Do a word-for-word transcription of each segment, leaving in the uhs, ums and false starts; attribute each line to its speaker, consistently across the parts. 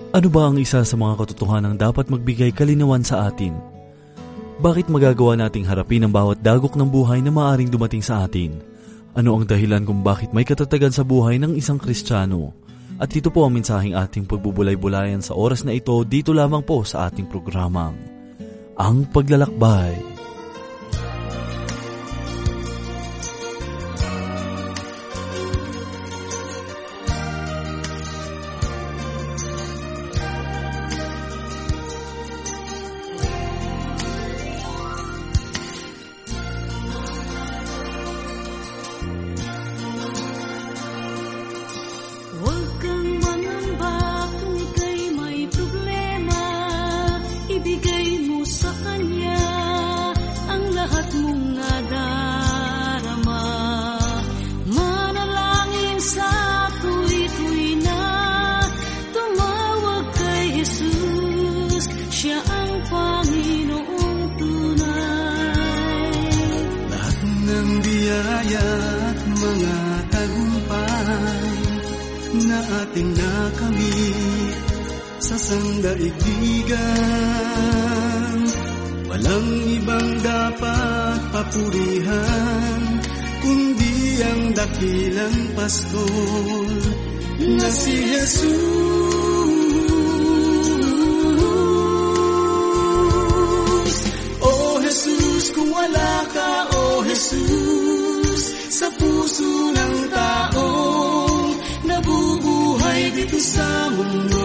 Speaker 1: Ano ba ang isa sa mga katotohanang dapat magbigay kalinawan sa atin? Bakit magagawa nating harapin ang bawat dagok ng buhay na maaring dumating sa atin? Ano ang dahilan kung bakit may katatagan sa buhay ng isang Kristiyano? At ito po ang mensaheng ating pagbubulay-bulayan sa oras na ito dito lamang po sa ating programang Ang Paglalakbay.
Speaker 2: Ating nakamit sa sandaigdigan, walang ibang dapat papurihan kundi ang dakilang pastol na si Jesus. O Jesus, kung wala ka, O Jesus, sa puso ng taong nabubuhay dito sa mundo,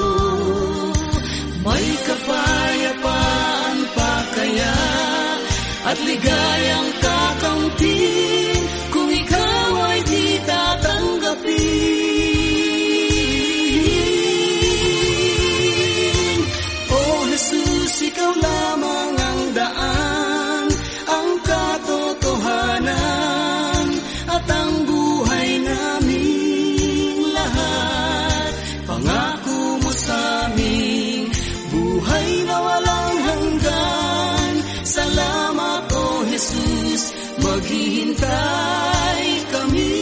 Speaker 2: may kapayapaan pa kaya at ligayang kakamtin kung ikaw ay di tatanggapin. O Jesus, ikaw lamang ang daan, ang katotohanan at ang buhay namin. Maghihintay kami.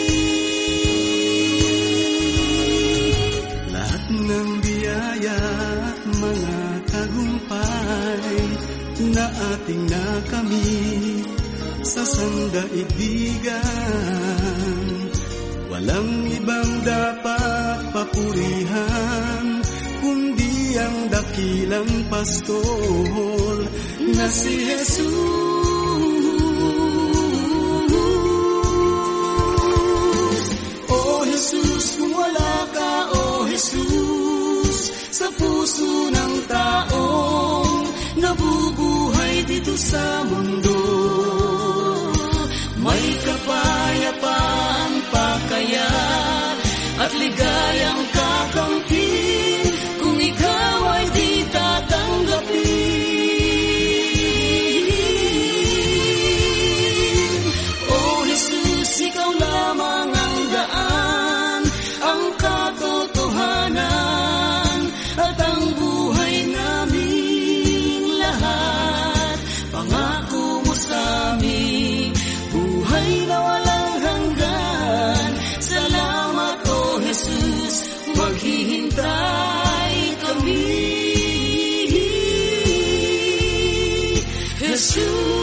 Speaker 2: Lahat ng biyaya at mga tagumpay na ating nakamit sa sandaigdigan, walang ibang dapat papurihan kundi ang dakilang pastol na si Jesus. Jesus, kung wala ka, O Jesus, sa puso ng taong nabubuhay dito sa mundo, may kapayapaan pa kaya at ligayang kakamtin kung ikaw ay di tatanggapin. O Jesus, ikaw lamang ang daan, ang katotohanan at ang buhay naming lahat. Pangako mo sa amin, buhay na walang hanggan. Salamat, O Jesus, maghihintay kami. Jesus.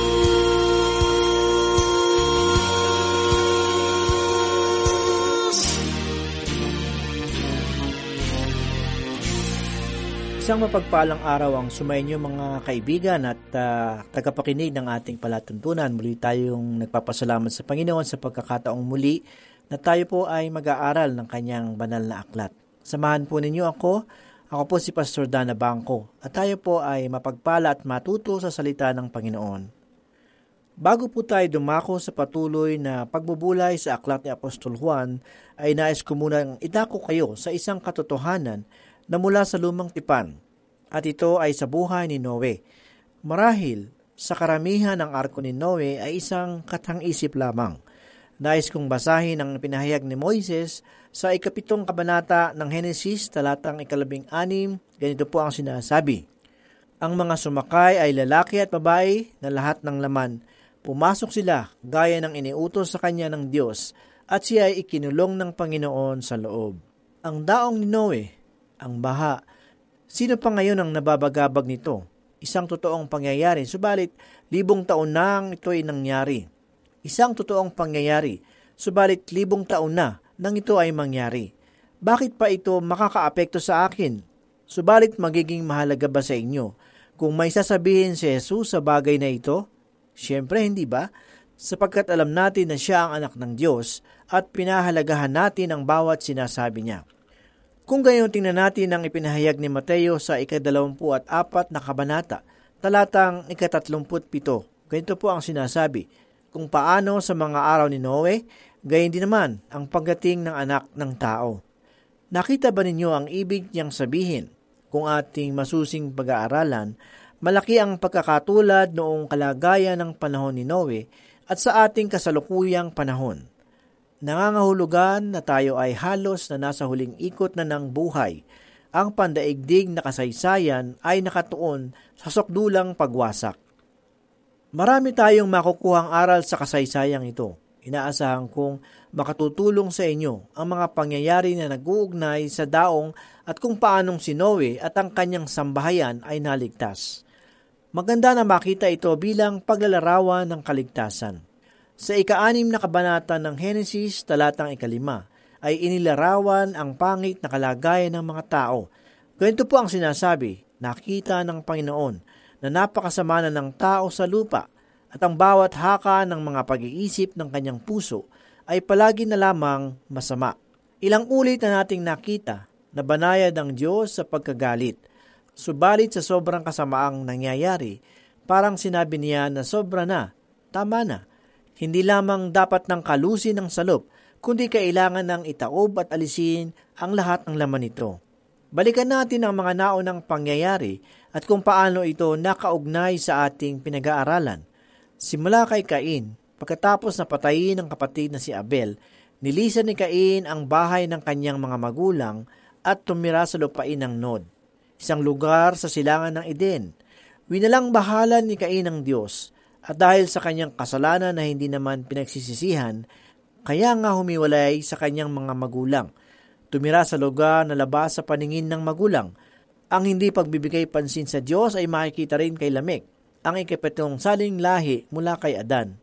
Speaker 3: Isang mapagpalang araw ang sumainyo mga kaibigan at uh, tagapakinig ng ating palatuntunan. Muli tayong nagpapasalamat sa Panginoon sa pagkakataong muli na tayo po ay mag-aaral ng kanyang banal na aklat. Samahan po ninyo ako. Ako po si Pastor Dana Bangko at tayo po ay mapagpala at matuto sa salita ng Panginoon. Bago po tayo dumako sa patuloy na pagbubulay sa aklat ni Apostol Juan, ay nais ko munang idako kayo sa isang katotohanan na mula sa lumang tipan, at ito ay sa buhay ni Noe. Marahil, sa karamihan ng arko ni Noe ay isang katang-isip lamang. Nais kong basahin ang pinahayag ni Moises sa ikapitong kabanata ng Henesis, talatang ikalabing anim, ganito po ang sinasabi. Ang mga sumakay ay lalaki at babae na lahat ng laman. Pumasok sila gaya ng iniutos sa kanya ng Diyos, at siya ay ikinulong ng Panginoon sa loob. Ang daong ni Noe ang baha. Sino pa ngayon ang nababagabag nito? Isang totoong pangyayari, subalit libong taon nang ito ay nangyari. Isang totoong pangyayari, subalit libong taon na nang ito ay mangyari. Bakit pa ito makakaapekto sa akin? Subalit magiging mahalaga ba sa inyo kung may sasabihin si Jesus sa bagay na ito? Siyempre hindi ba? Sapagkat alam natin na siya ang anak ng Diyos at pinahalagahan natin ang bawat sinasabi niya. Kung gayon tingnan natin ang ipinahayag ni Mateo sa ikadalawampu at apat na kabanata, talatang ikatatlumput pito. Ganito po ang sinasabi, kung paano sa mga araw ni Noe, gayon din naman ang pagdating ng anak ng tao. Nakita ba ninyo ang ibig niyang sabihin? Kung ating masusing pag-aaralan, malaki ang pagkakatulad noong kalagayan ng panahon ni Noe at sa ating kasalukuyang panahon. Nangangahulugan na tayo ay halos na nasa huling ikot na ng buhay. Ang pandaigdig na kasaysayan ay nakatuon sa sukdulang pagwasak. Marami tayong makukuhang aral sa kasaysayang ito. Inaasahan kong makatutulong sa inyo ang mga pangyayari na nag-uugnay sa daong at kung paanong si Noe at ang kanyang sambahayan ay naligtas. Maganda na makita ito bilang paglalarawan ng kaligtasan. Sa ika-anim na kabanata ng Henesis, talatang ikalima, ay inilarawan ang pangit na kalagayan ng mga tao. Ganito po ang sinasabi, nakita ng Panginoon na napakasama na ng tao sa lupa at ang bawat haka ng mga pag-iisip ng kanyang puso ay palagi na lamang masama. Ilang ulit na nating nakita na banayad ang Diyos sa pagkagalit. Subalit sa sobrang kasamaang nangyayari, parang sinabi niya na sobra na, tama na. Hindi lamang dapat ng kalusin ng salop, kundi kailangan ng itaob at alisin ang lahat ng laman nito. Balikan natin ang mga naunang pangyayari at kung paano ito nakaugnay sa ating pinag-aaralan. Simula kay Cain, pagkatapos na patayin ng kapatid na si Abel, nilisan ni Cain ang bahay ng kanyang mga magulang at tumira sa lupain ng Nod, isang lugar sa silangan ng Eden. Winalang bahalan ni Cain ng Diyos. At dahil sa kanyang kasalanan na hindi naman pinagsisisihan, kaya nga humiwalay sa kanyang mga magulang. Tumira sa lugar na labas sa paningin ng magulang. Ang hindi pagbibigay pansin sa Diyos ay makikita rin kay Lamek, ang ikapitong saling lahi mula kay Adan.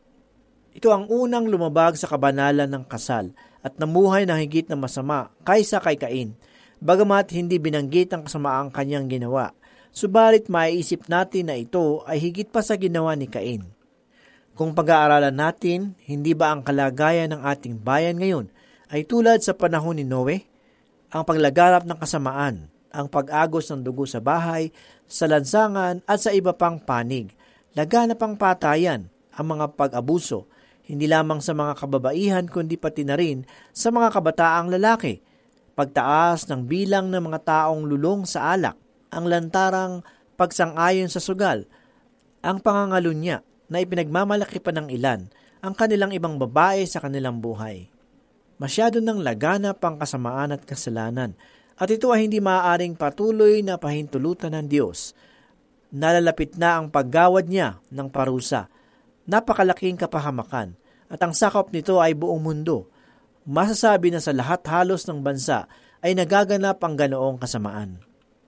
Speaker 3: Ito ang unang lumabag sa kabanalan ng kasal at namuhay na higit na masama kaysa kay Cain, bagamat hindi binanggit ang kasamaang kanyang ginawa. Subalit maiisip natin na ito ay higit pa sa ginawa ni Cain. Kung pag-aaralan natin, hindi ba ang kalagayan ng ating bayan ngayon ay tulad sa panahon ni Noe? Ang paglaganap ng kasamaan, ang pag-agos ng dugo sa bahay, sa lansangan at sa iba pang panig, laganap ang patayan, ang mga pag-abuso, hindi lamang sa mga kababaihan kundi pati na rin sa mga kabataang lalaki, pagtaas ng bilang ng mga taong lulong sa alak, ang lantarang pagsang-ayon sa sugal, ang pangangalunya na ipinagmamalaki pa ng ilan ang kanilang ibang babae sa kanilang buhay. Masyado ng laganap ang kasamaan at kasalanan at ito ay hindi maaaring patuloy na pahintulutan ng Diyos. Nalalapit na ang paggawad niya ng parusa, napakalaking kapahamakan at ang sakop nito ay buong mundo. Masasabi na sa lahat halos ng bansa ay nagaganap ang ganoong kasamaan.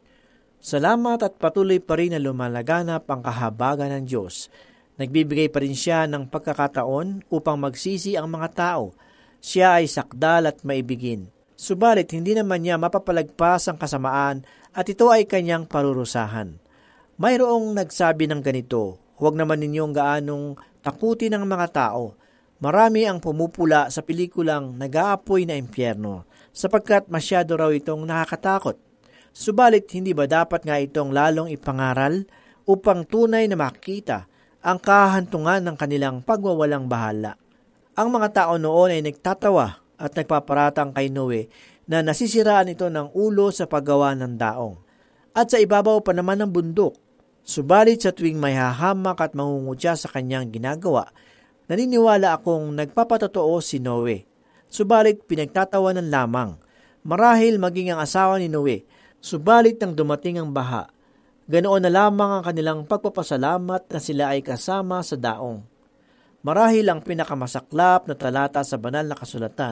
Speaker 3: Salamat at patuloy pa rin na lumalaganap ang kahabagan ng Diyos. Nagbibigay pa rin siya ng pagkakataon upang magsisi ang mga tao. Siya ay sakdal at maibigin. Subalit hindi naman niya mapapalagpas ang kasamaan at ito ay kanyang parurusahan. Mayroong nagsabi ng ganito, huwag naman ninyong gaanong takutin ang mga tao. Marami ang pumupula sa pelikulang nag-aapoy na impyerno, sapagkat masyado raw itong nakakatakot. Subalit, hindi ba dapat nga itong lalong ipangaral upang tunay na makita ang kahantungan ng kanilang pagwawalang bahala? Ang mga tao noon ay nagtatawa at nagpaparatang kay Noe na nasisiraan ito ng ulo sa paggawa ng daong. At sa ibabaw pa naman ng bundok. Subalit sa tuwing may hahamak at mangungutya sa kanyang ginagawa, naniniwala akong nagpapatotoo si Noe. Subalit pinagtatawanan lamang. Marahil maging ang asawa ni Noe. Subalit nang dumating ang baha, ganoon na lamang ang kanilang pagpapasalamat na sila ay kasama sa daong. Marahil ang pinakamasaklap na talata sa banal na kasulatan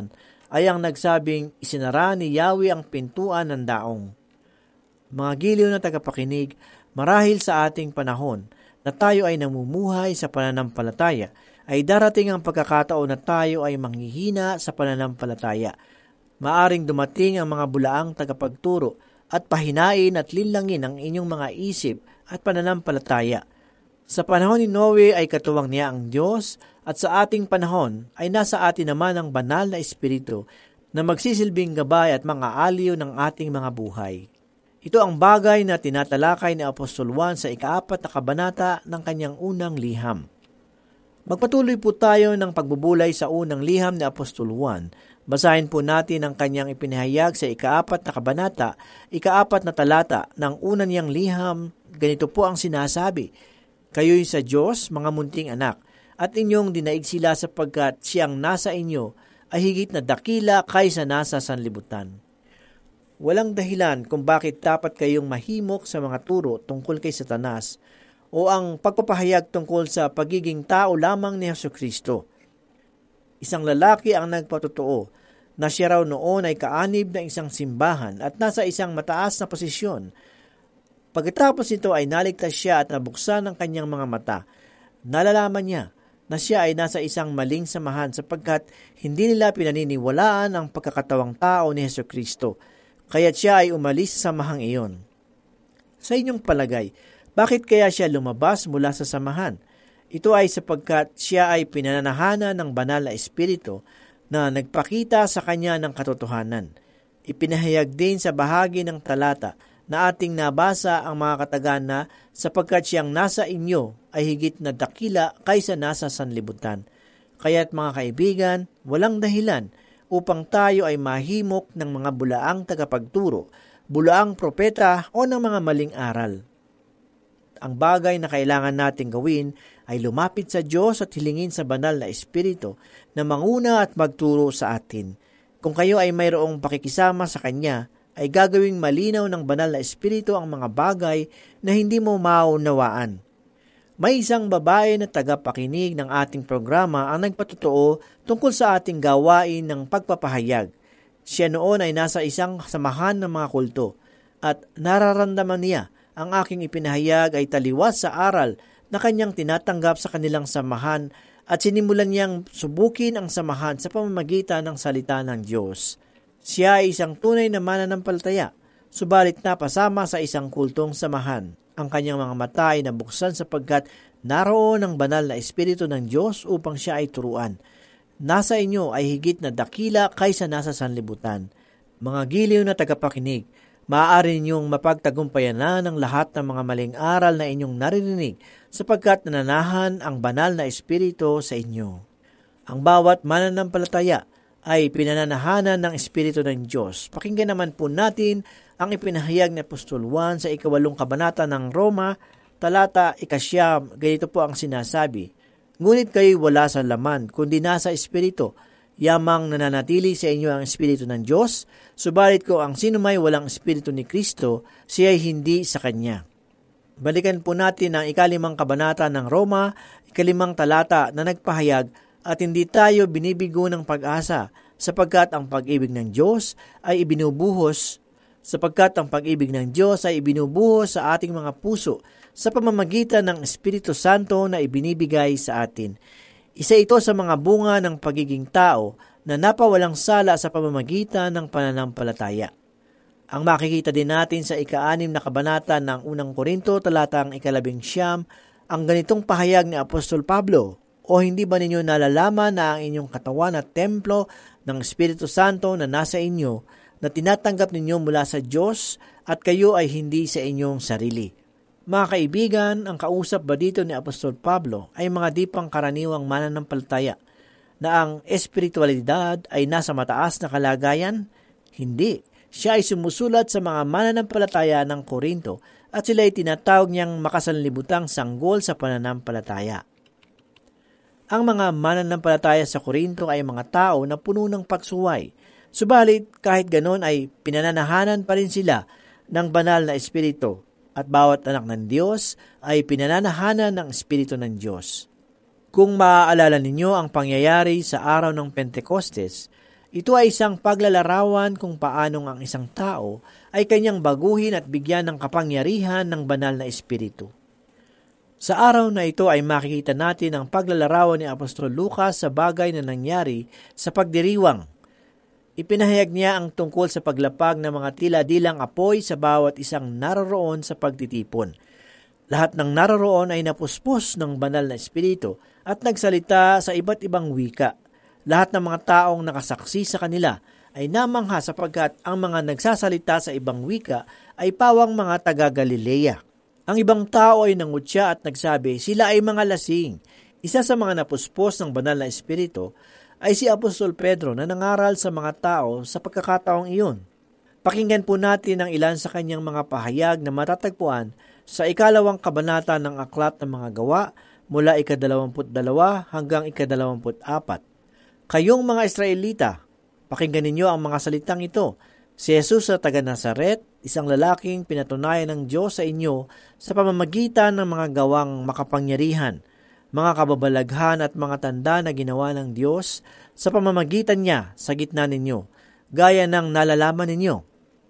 Speaker 3: ay ang nagsabing isinara ni Yahweh ang pintuan ng daong. Mga giliw na tagapakinig, marahil sa ating panahon na tayo ay namumuhay sa pananampalataya, ay darating ang pagkakataon na tayo ay manghihina sa pananampalataya. Maaring dumating ang mga bulaang tagapagturo at pahinain at linlangin ang inyong mga isip at pananampalataya. Sa panahon ni Noe ay katuwang niya ang Diyos, at sa ating panahon ay nasa atin naman ang banal na Espiritu na magsisilbing gabay at mga aliw ng ating mga buhay. Ito ang bagay na tinatalakay ni Apostol Juan sa ikaapat na kabanata ng kanyang unang liham. Magpatuloy po tayo ng pagbubulay sa unang liham ni Apostol Juan. Basahin po natin ang kanyang ipinahayag sa ikaapat na kabanata, ikaapat na talata ng unang niyang liham. Ganito po ang sinasabi, "Kayo'y sa Diyos, mga munting anak, at inyong dinaig sila sapagkat siyang nasa inyo ay higit na dakila kaysa nasa sanlibutan." Walang dahilan kung bakit dapat kayong mahimok sa mga turo tungkol kay Satanas o ang pagpapahayag tungkol sa pagiging tao lamang ni Jesucristo. Isang lalaki ang nagpatotoo na siya raw noon ay kaanib ng isang simbahan at nasa isang mataas na posisyon. Pagkatapos nito ay naligtas siya at nabuksan ang kanyang mga mata. Nalalaman niya na siya ay nasa isang maling samahan sapagkat hindi nila pinaniniwalaan ang pagkakatawang tao ni Jesucristo, kaya't siya ay umalis sa samahang iyon. Sa inyong palagay, bakit kaya siya lumabas mula sa samahan? Ito ay sapagkat siya ay pinananahanan ng banal na Espiritu na nagpakita sa kanya ng katotohanan. Ipinahayag din sa bahagi ng talata na ating nabasa ang mga katagan na sapagkat siyang nasa inyo ay higit na dakila kaysa nasa sanlibutan. Kaya't mga kaibigan, walang dahilan upang tayo ay mahimok ng mga bulaang tagapagturo, bulaang propeta o ng mga maling aral. Ang bagay na kailangan nating gawin ay lumapit sa Diyos at hilingin sa banal na Espiritu na manguna at magturo sa atin. Kung kayo ay mayroong pakikisama sa Kanya, ay gagawing malinaw ng banal na Espiritu ang mga bagay na hindi mo maunawaan. May isang babae na tagapakinig ng ating programa ang nagpatotoo tungkol sa ating gawain ng pagpapahayag. Siya noon ay nasa isang samahan ng mga kulto at nararamdaman niya ang aking ipinahayag ay taliwas sa aral na kanyang tinatanggap sa kanilang samahan at sinimulan niyang subukin ang samahan sa pamamagitan ng salita ng Diyos. Siya ay isang tunay na mananampalataya, subalit napasama sa isang kultong samahan. Ang kanyang mga mata ay nabuksan sapagkat naroon ang banal na Espiritu ng Diyos upang siya ay turuan. Nasa inyo ay higit na dakila kaysa nasa sanlibutan. Mga giliw na tagapakinig, maaari ninyong mapagtagumpayan na ng lahat ng mga maling aral na inyong naririnig sapagkat nananahan ang banal na Espiritu sa inyo. Ang bawat mananampalataya ay pinananahanan ng Espiritu ng Diyos. Pakinggan naman po natin ang ipinahayag ni Apostol Juan sa ikawalong kabanata ng Roma, talata ikasyam. Ganito po ang sinasabi, "Ngunit kayo'y wala sa laman, kundi nasa Espiritu. Yamang nananatili sa inyo ang Espiritu ng Diyos, subalit ko ang sino may walang Espiritu ni Kristo, siya ay hindi sa Kanya." Balikan po natin ang ikalimang kabanata ng Roma, ikalimang talata na nagpahayag, "At hindi tayo binibigo ng pag-asa, sapagkat ang pag-ibig ng Diyos ay ibinubuhos, sapagkat ang pag-ibig ng Diyos ay ibinubuhos sa ating mga puso sa pamamagitan ng Espiritu Santo na ibinibigay sa atin." Isa ito sa mga bunga ng pagiging tao na napawalang sala sa pamamagitan ng pananampalataya. Ang makikita din natin sa ika-anim na kabanata ng unang Korinto, talatang ikalabing siyam, ang ganitong pahayag ni Apostol Pablo, "O hindi ba ninyo nalalaman na ang inyong katawan at templo ng Espiritu Santo na nasa inyo, na tinatanggap ninyo mula sa Diyos at kayo ay hindi sa inyong sarili?" Mga kaibigan, ang kausap ba dito ni Apostol Pablo ay mga di pangkaraniwang mananampalataya na ang espiritualidad ay nasa mataas na kalagayan? Hindi. Siya ay sumusulat sa mga mananampalataya ng Korinto at sila ay tinatawag niyang makasanlibutang sanggol sa pananampalataya. Ang mga mananampalataya sa Korinto ay mga tao na puno ng pagsuway. Subalit, kahit ganon ay pinananahanan pa rin sila ng banal na Espiritu. At bawat anak ng Diyos ay pinananahanan ng Espiritu ng Diyos. Kung maaalala ninyo ang pangyayari sa araw ng Pentecostes, Ito ay isang paglalarawan kung paanong ang isang tao ay kanyang baguhin at bigyan ng kapangyarihan ng banal na Espiritu. Sa araw na ito ay makikita natin ang paglalarawan ni Apostol Lucas sa bagay na nangyari sa pagdiriwang. Ipinahayag niya ang tungkol sa paglapag ng mga tila-dilang apoy sa bawat isang naroroon sa pagtitipon. Lahat ng naroroon ay napuspos ng banal na Espiritu at nagsalita sa iba't ibang wika. Lahat ng mga taong nakasaksi sa kanila ay namangha sapagkat ang mga nagsasalita sa ibang wika ay pawang mga taga-Galilea. Ang ibang tao ay nangutya at nagsabi, sila ay mga lasing. Isa sa mga napuspos ng banal na Espiritu ay si Apostol Pedro na nangaral sa mga tao sa pagkakataong iyon. Pakinggan po natin ang ilan sa kanyang mga pahayag na matatagpuan sa ikalawang kabanata ng Aklat ng Mga Gawa mula ikadalawamput dalawa hanggang ikadalawamput apat. Kayong mga Israelita, pakinggan ninyo ang mga salitang ito. Si Jesus sa taga-Nazaret, isang lalaking pinatunayan ng Diyos sa inyo sa pamamagitan ng mga gawang makapangyarihan, mga kababalaghan at mga tanda na ginawa ng Diyos sa pamamagitan niya sa gitna ninyo, gaya ng nalalaman ninyo.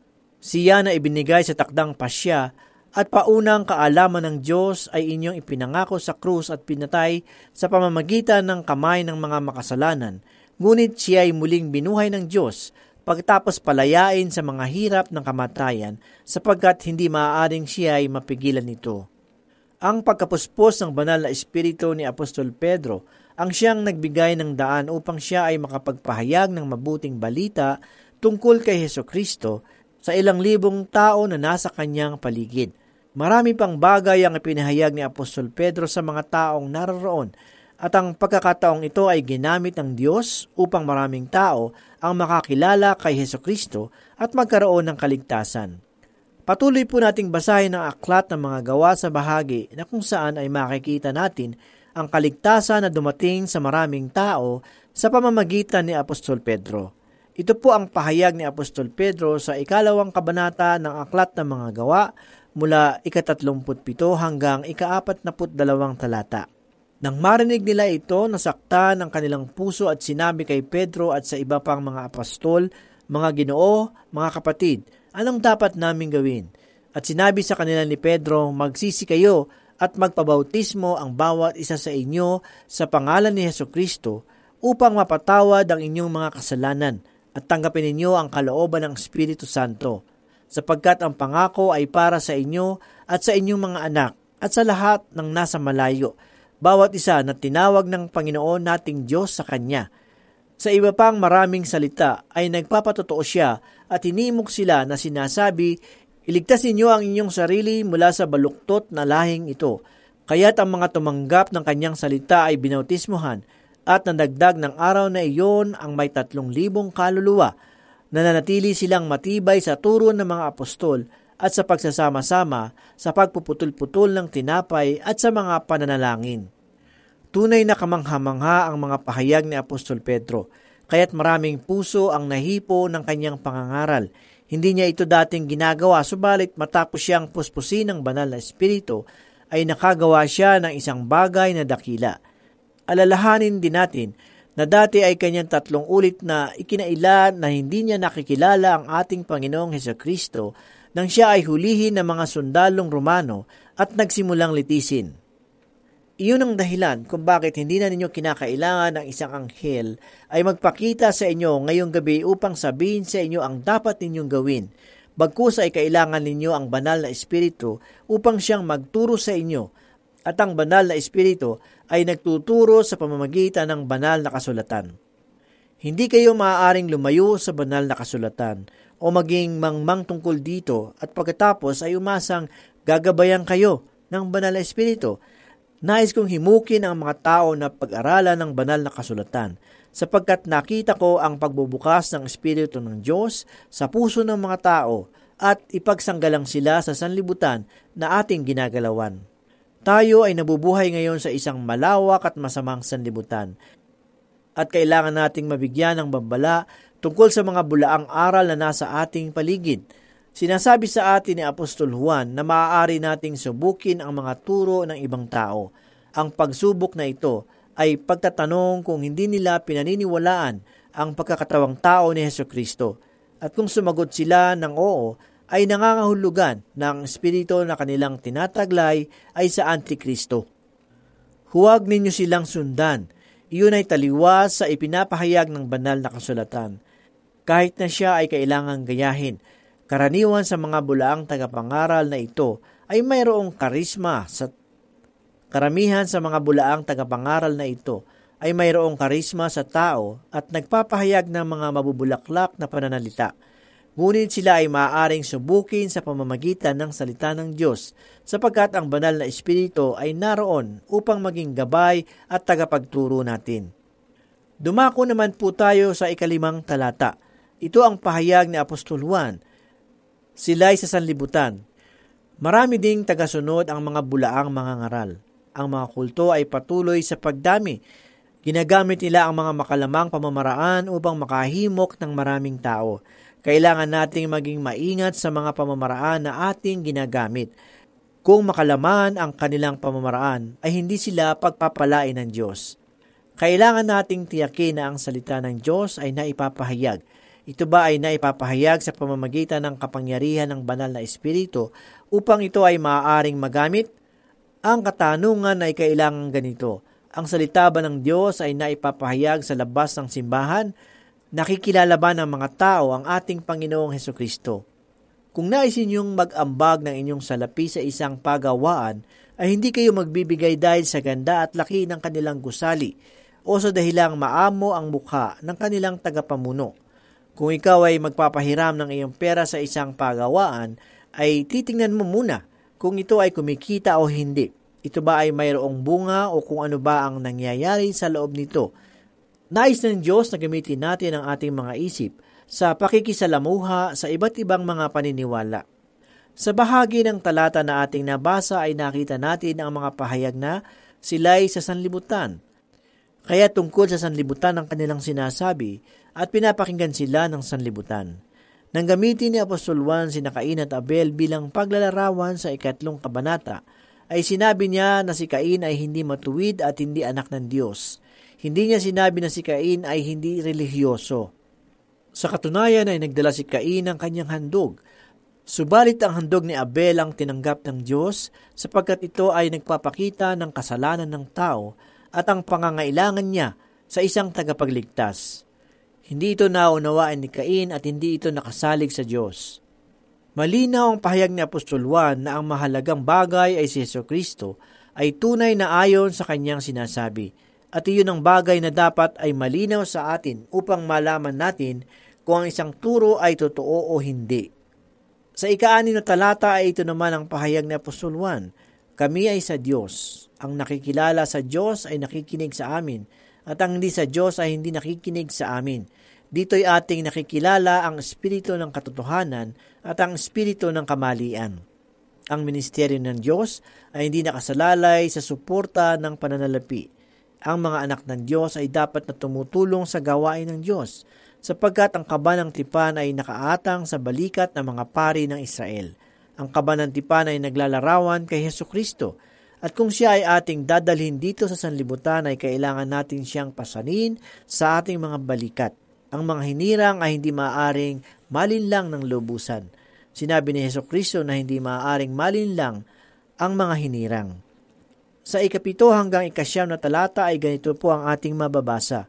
Speaker 3: Siya na ibinigay sa takdang pasya at paunang kaalaman ng Diyos ay inyong ipinangako sa krus at pinatay sa pamamagitan ng kamay ng mga makasalanan, ngunit siya ay muling binuhay ng Diyos pagkatapos palayain sa mga hirap ng kamatayan sapagkat hindi maaaring siya ay mapigilan nito. Ang pagkapuspos ng banal na Espiritu ni Apostol Pedro ang siyang nagbigay ng daan upang siya ay makapagpahayag ng mabuting balita tungkol kay Hesukristo sa ilang libong tao na nasa kanyang paligid. Marami pang bagay ang ipinahayag ni Apostol Pedro sa mga taong naroroon at ang pagkakataong ito ay ginamit ng Diyos upang maraming tao ang makakilala kay Hesukristo at magkaroon ng kaligtasan. Patuloy po nating basahin ang aklat ng mga gawa sa bahagi na kung saan ay makikita natin ang kaligtasan na dumating sa maraming tao sa pamamagitan ni Apostol Pedro. Ito po ang pahayag ni Apostol Pedro sa ikalawang kabanata ng aklat ng mga gawa mula ikatatlumput pito hanggang ikaapat-naput dalawang talata. Nang marinig nila ito, nasaktan ang kanilang puso at sinabi kay Pedro at sa iba pang mga apostol, mga Ginoo, mga kapatid, anong dapat naming gawin? At sinabi sa kanila ni Pedro, magsisi kayo at magpabautismo ang bawat isa sa inyo sa pangalan ni Hesukristo upang mapatawad ang inyong mga kasalanan at tanggapin ninyo ang kalooban ng Espiritu Santo, sapagkat ang pangako ay para sa inyo at sa inyong mga anak at sa lahat ng nasa malayo, bawat isa na tinawag ng Panginoon nating Diyos sa Kanya. Sa iba pang maraming salita ay nagpapatotoo siya at hinimok sila na sinasabi, iligtas ninyo ang inyong sarili mula sa baluktot na lahing ito. Kaya't ang mga tumanggap ng Kanyang salita ay binautismuhan at nadagdag ng araw na iyon ang may tatlong libong kaluluwa. Nananatili silang matibay sa turo ng mga apostol at sa pagsasama-sama sa pagpuputol-putol ng tinapay at sa mga pananalangin. Tunay na kamangha-mangha ang mga pahayag ni Apostol Pedro, kaya't maraming puso ang nahipo ng kanyang pangangaral. Hindi niya ito dating ginagawa, subalit matapos siyang puspusin ng banal na Espiritu, ay nakagawa siya ng isang bagay na dakila. Alalahanin din natin na dati ay kanyang tatlong ulit na ikinaila na hindi niya nakikilala ang ating Panginoong Hesukristo nang siya ay hulihin ng mga sundalong Romano at nagsimulang litisin. Iyon ang dahilan kung bakit hindi na ninyo kinakailangan ng isang anghel ay magpakita sa inyo ngayong gabi upang sabihin sa inyo ang dapat ninyong gawin. Bagkus ay kailangan ninyo ang banal na Espiritu upang siyang magturo sa inyo, at ang banal na Espiritu ay nagtuturo sa pamamagitan ng banal na kasulatan. Hindi kayo maaaring lumayo sa banal na kasulatan o maging mangmang tungkol dito at pagkatapos ay umasang gagabayan kayo ng banal na Espiritu. Nais kong himukin ang mga tao na pag-aralan ng banal na kasulatan sapagkat nakita ko ang pagbubukas ng Espiritu ng Diyos sa puso ng mga tao at ipagsanggalang sila sa sanlibutan na ating ginagalawan. Tayo ay nabubuhay ngayon sa isang malawak at masamang sanlibutan at kailangan nating mabigyan ng babala tungkol sa mga bulaang aral na nasa ating paligid. Sinasabi sa atin ni Apostol Juan na maaari nating subukin ang mga turo ng ibang tao. Ang pagsubok na ito ay pagtatanong kung hindi nila pinaniniwalaan ang pagkakatawang tao ni Hesukristo. At kung sumagot sila ng oo, ay nangangahulugan na ang espiritu na kanilang tinataglay ay sa Antikristo. Huwag ninyo silang sundan. Iyon ay taliwas sa ipinapahayag ng banal na kasulatan. Kahit na siya ay kailangang gayahin, karaniwan sa mga bulaang tagapangaral na ito ay mayroong karisma. Sa karamihan sa mga bulaang tagapangaral na ito ay mayroong karisma sa tao at nagpapahayag ng mga mabubulaklak na pananalita. Ngunit sila ay maaaring subukin sa pamamagitan ng salita ng Diyos, sapagkat ang banal na espiritu ay naroon upang maging gabay at tagapagturo natin. Dumako naman po tayo sa ikalimang talata. Ito ang pahayag ni Apostol Juan. Sila'y sa sanlibutan. Marami ding tagasunod ang mga bulaang mangangaral. Ang mga kulto ay patuloy sa pagdami. Ginagamit nila ang mga makalamang pamamaraan upang makahimok ng maraming tao. Kailangan nating maging maingat sa mga pamamaraan na ating ginagamit. Kung makalaman ang kanilang pamamaraan, ay hindi sila pagpapalain ng Diyos. Kailangan nating tiyakin na ang salita ng Diyos ay naipapahayag. Ito ba ay naipapahayag sa pamamagitan ng kapangyarihan ng banal na espiritu upang ito ay maaaring magamit? Ang katanungan ay kailangan ganito. Ang salita ba ng Diyos ay naipapahayag sa labas ng simbahan? Nakikilala ba ng mga tao ang ating Panginoong Hesukristo? Kung nais ninyong mag-ambag ng inyong salapi sa isang pagawaan, ay hindi kayo magbibigay dahil sa ganda at laki ng kanilang gusali o sa dahilang maamo ang mukha ng kanilang tagapamuno. Kung ikaw ay magpapahiram ng iyong pera sa isang pagawaan, ay titingnan mo muna kung ito ay kumikita o hindi. Ito ba ay mayroong bunga o kung ano ba ang nangyayari sa loob nito? Nais ng Diyos na gamitin natin ang ating mga isip sa pakikisalamuha sa iba't ibang mga paniniwala. Sa bahagi ng talata na ating nabasa ay nakita natin ang mga pahayag na sila'y sa sanlibutan. Kaya tungkol sa sanlibutan ang kanilang sinasabi at pinapakinggan sila ng sanlibutan. Nang gamitin ni Apostol Juan sina Cain at Abel bilang paglalarawan sa ikatlong kabanata, ay sinabi niya na si Cain ay hindi matuwid at hindi anak ng Diyos. Hindi niya sinabi na si Cain ay hindi relihiyoso. Sa katunayan ay nagdala si Cain ng kanyang handog. Subalit ang handog ni Abel ang tinanggap ng Diyos sapagkat ito ay nagpapakita ng kasalanan ng tao at ang pangangailangan niya sa isang tagapagligtas. Hindi ito naunawaan ni Cain at hindi ito nakasalig sa Diyos. Malinaw ang pahayag ni Apostol Juan na ang mahalagang bagay ay si Hesukristo ay tunay na ayon sa kanyang sinasabi. At iyon ang bagay na dapat ay malinaw sa atin upang malaman natin kung ang isang turo ay totoo o hindi. Sa ika-anim na talata ay ito naman ang pahayag ni Apostol Juan. Kami ay sa Diyos. Ang nakikilala sa Diyos ay nakikinig sa amin, at ang hindi sa Diyos ay hindi nakikinig sa amin. Dito'y ating nakikilala ang espiritu ng katotohanan at ang espiritu ng kamalian. Ang ministeryo ng Diyos ay hindi nakasalalay sa suporta ng pananalapi. Ang mga anak ng Diyos ay dapat na tumutulong sa gawain ng Diyos, sapagkat ang kaba ng tipan ay nakaatang sa balikat ng mga pari ng Israel. Ang kaba ng tipan ay naglalarawan kay Hesukristo, at kung siya ay ating dadalhin dito sa sanlibutan ay kailangan natin siyang pasanin sa ating mga balikat. Ang mga hinirang ay hindi maaaring malinlang ng lubusan. Sinabi ni Hesukristo na hindi maaaring malinlang ang mga hinirang. Sa ikapito hanggang ikasyam na talata ay ganito po ang ating mababasa.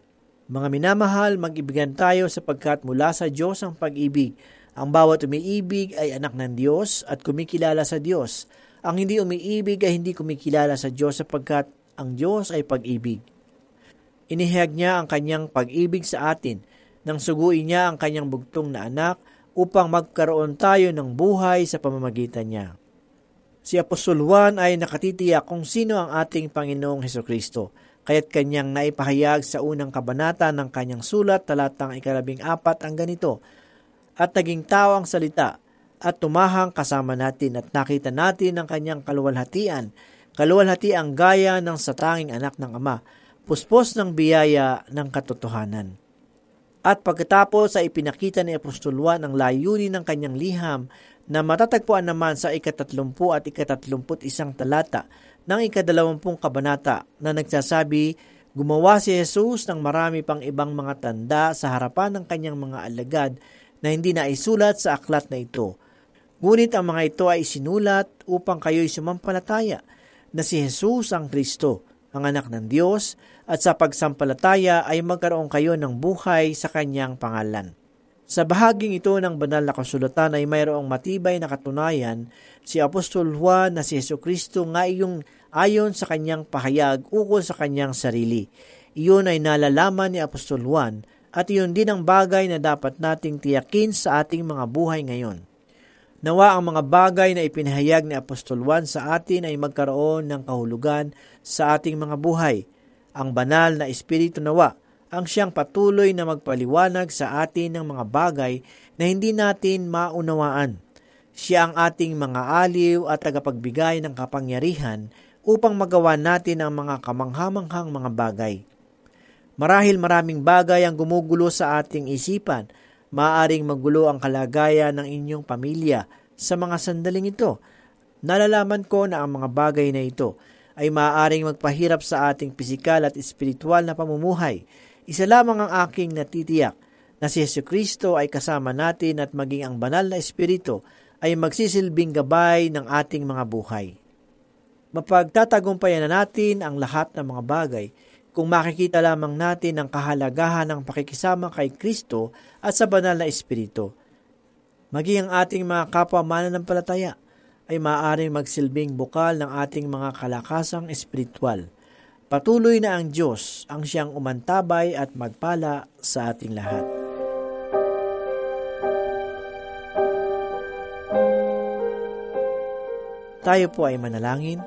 Speaker 3: Mga minamahal, mag-ibigan tayo sapagkat mula sa Diyos ang pag-ibig. Ang bawat umiibig ay anak ng Diyos at kumikilala sa Diyos. Ang hindi umiibig ay hindi kumikilala sa Diyos sapagkat ang Diyos ay pag-ibig. Inihayag niya ang kanyang pag-ibig sa atin nang suguin niya ang kanyang bugtong na anak upang magkaroon tayo ng buhay sa pamamagitan niya. Si Apostol Juan ay nakatitiyak kung sino ang ating Panginoong Hesukristo, kaya't kanyang naipahayag sa unang kabanata ng kanyang sulat, talatang ikalabing apat ang ganito, at naging tao ang salita, at tumahang kasama natin at nakita natin ang kanyang kaluwalhatian, kaluwalhati ang gaya ng satanging anak ng Ama, puspos ng biyaya ng katotohanan. At pagkatapos ay ipinakita ni Apostol Juan ang layunin ng kanyang liham na matatagpuan naman sa ikatatlumpu at ikatatlumput isang talata ng ikadalawampung kabanata na nagsasabi, Gumawa si Jesus ng marami pang ibang mga tanda sa harapan ng kanyang mga alagad na hindi na isulat sa aklat na ito. Ngunit ang mga ito ay sinulat upang kayo'y sumampalataya na si Jesus ang Kristo, ang anak ng Diyos, at sa pagsampalataya ay magkaroon kayo ng buhay sa kanyang pangalan. Sa bahaging ito ng banal na kasulatan ay mayroong matibay na katunayan si Apostol Juan na si Jesucristo nga iyong ayon sa kanyang pahayag ukol sa kanyang sarili. Iyon ay nalalaman ni Apostol Juan at iyon din ang bagay na dapat nating tiyakin sa ating mga buhay ngayon. Nawa ang mga bagay na ipinahayag ni Apostol Juan sa atin ay magkaroon ng kahulugan sa ating mga buhay. Ang banal na Espiritu nawa ang siyang patuloy na magpaliwanag sa atin ng mga bagay na hindi natin maunawaan. Siya ang ating mga aliw at tagapagbigay ng kapangyarihan upang magawa natin ang mga kamanghamanghang mga bagay. Marahil maraming bagay ang gumugulo sa ating isipan. Maaaring magulo ang kalagayan ng inyong pamilya sa mga sandaling ito. Nalalaman ko na ang mga bagay na ito ay maaaring magpahirap sa ating pisikal at espiritual na pamumuhay. Isa lamang ang aking natitiyak na si Jesucristo ay kasama natin at maging ang banal na Espiritu ay magsisilbing gabay ng ating mga buhay. Mapagtatagumpayan na natin ang lahat ng mga bagay kung makikita lamang natin ang kahalagahan ng pakikisama kay Kristo at sa banal na Espiritu. Maging ang ating mga kapwa mananampalataya ay maaaring magsilbing bukal ng ating mga kalakasang espiritual. Patuloy na ang Diyos ang siyang umantabay at magpala sa ating lahat. Tayo po ay manalangin.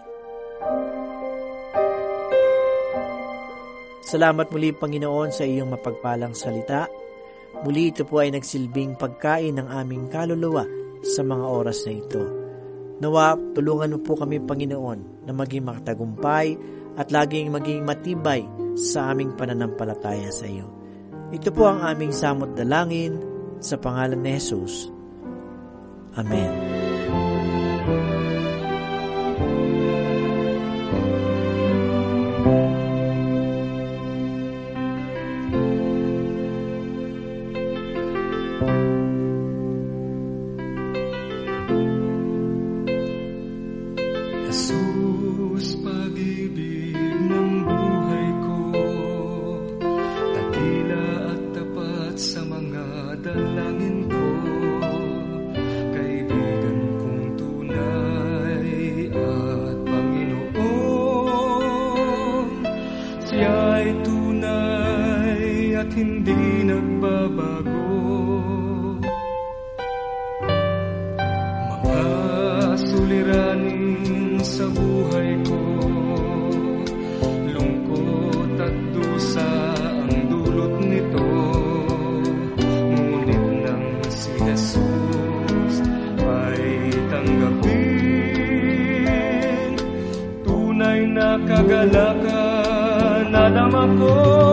Speaker 3: Salamat muli, Panginoon, sa iyong mapagpalang salita. Muli ito po ay nagsilbing pagkain ng aming kaluluwa sa mga oras na ito. Nawa, tulungan mo po kami, Panginoon, na maging makatagumpay at laging maging matibay sa aming pananampalataya sa iyo. Ito po ang aming samot dalangin sa pangalan ni Jesus. Amen.
Speaker 2: Hindi nagbabago. Mga suliranin sa buhay ko, lungkot at dusa ang dulot nito. Ngunit nang si Jesus ay tanggapin, tunay na kagalakan na dama ko.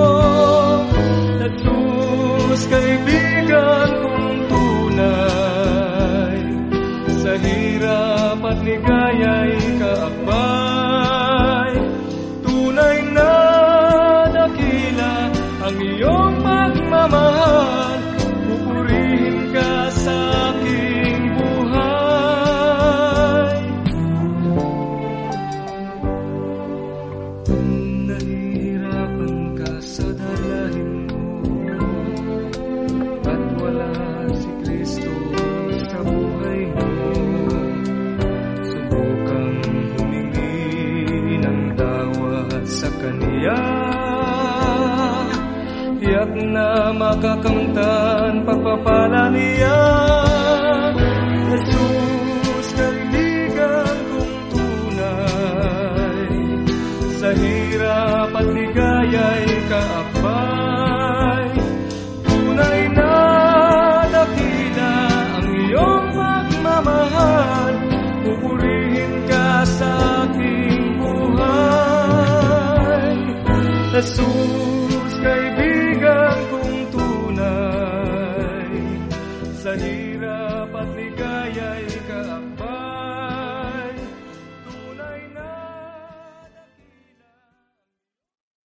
Speaker 2: Jesus, kaibigan kong tunay, sa hirap at ligaya'y kaakbay. Tunay na dakila ang iyong pagmamahal, pupurihin ka sa aking buhay. Nahihirapan ka sa dalahin mo, si Kristo sa buhay mo. Subukang humingi ng dawat sa Kaniya, tiyak na makakamtan pagpapala niya. Jesus, kaibigan kong tunay, sa hirap at ligaya'y kaakbay. Tunay na mahal, pupurihin ka sa aking buhay. Jesus,